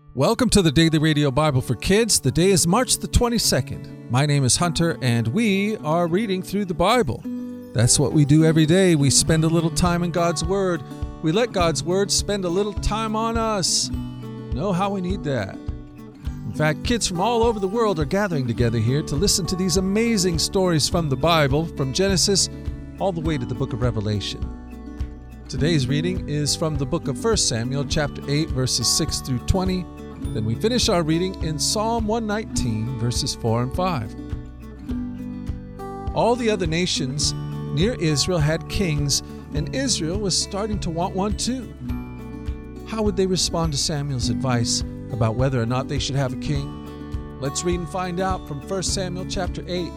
Welcome to the Daily Radio Bible for Kids. The day is March the 22nd. My name is Hunter, and we are reading through the Bible. That's what we do every day. We spend a little time in God's Word. We let God's Word spend a little time on us. Know how we need that. In fact, kids from all over the world are gathering together here to listen to these amazing stories from the Bible, from Genesis all the way to the book of Revelation. Today's reading is from the book of 1 Samuel, chapter 8, verses 6 through 20. Then we finish our reading in Psalm 119, verses 4 and 5. All the other nations near Israel had kings, and Israel was starting to want one too. How would they respond to Samuel's advice about whether or not they should have a king? Let's read and find out from 1 Samuel chapter 8.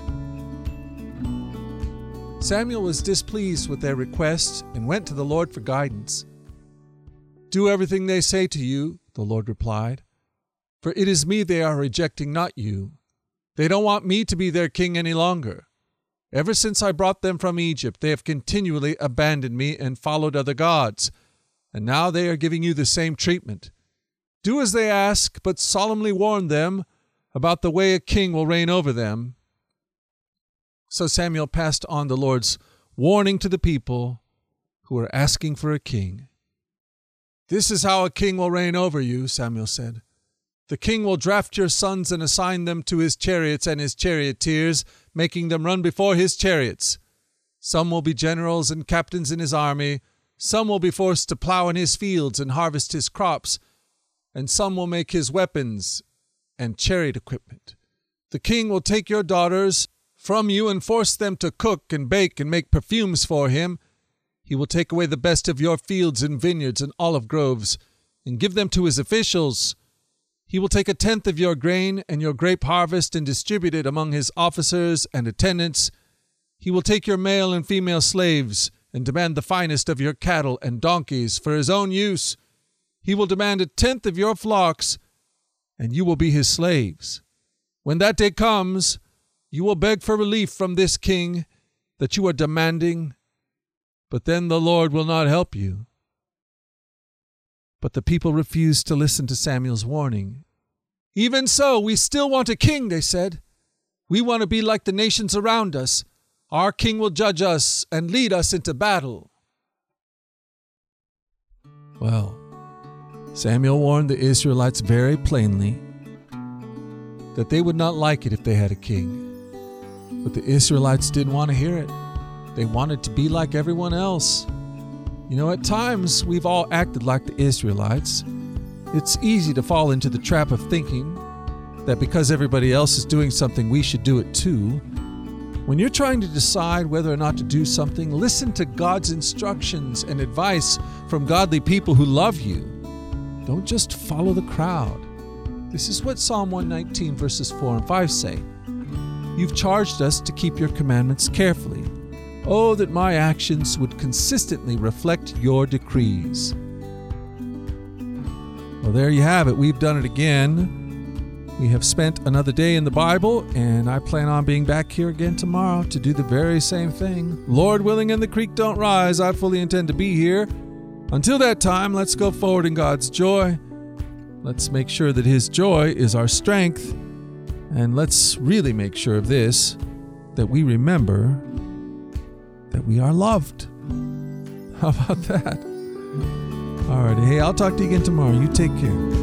Samuel was displeased with their request and went to the Lord for guidance. "Do everything they say to you," the Lord replied. "For it is me they are rejecting, not you. They don't want me to be their king any longer. Ever since I brought them from Egypt, they have continually abandoned me and followed other gods, and now they are giving you the same treatment. Do as they ask, but solemnly warn them about the way a king will reign over them." So Samuel passed on the Lord's warning to the people who were asking for a king. "This is how a king will reign over you," Samuel said. "The king will draft your sons and assign them to his chariots and his charioteers, making them run before his chariots. Some will be generals and captains in his army. Some will be forced to plow in his fields and harvest his crops. And some will make his weapons and chariot equipment. The king will take your daughters from you and force them to cook and bake and make perfumes for him. He will take away the best of your fields and vineyards and olive groves and give them to his officials. He will take 1/10 of your grain and your grape harvest and distribute it among his officers and attendants. He will take your male and female slaves and demand the finest of your cattle and donkeys for his own use. He will demand 1/10 of your flocks, and you will be his slaves. When that day comes, you will beg for relief from this king that you are demanding, but then the Lord will not help you." But the people refused to listen to Samuel's warning. "Even so, we still want a king," they said. "We want to be like the nations around us. Our king will judge us and lead us into battle." Well, Samuel warned the Israelites very plainly that they would not like it if they had a king. But the Israelites didn't want to hear it. They wanted to be like everyone else. You know, at times we've all acted like the Israelites. It's easy to fall into the trap of thinking that because everybody else is doing something, we should do it too. When you're trying to decide whether or not to do something, listen to God's instructions and advice from godly people who love you. Don't just follow the crowd. This is what Psalm 119 verses 4 and 5 say. "You've charged us to keep your commandments carefully. Oh, that my actions would consistently reflect your decrees." Well, there you have it. We've done it again. We have spent another day in the Bible, and I plan on being back here again tomorrow to do the very same thing. Lord willing and the creek don't rise, I fully intend to be here. Until that time, let's go forward in God's joy. Let's make sure that His joy is our strength. And let's really make sure of this, that we remember that we are loved. How about that? All right. Hey, I'll talk to you again tomorrow. You take care.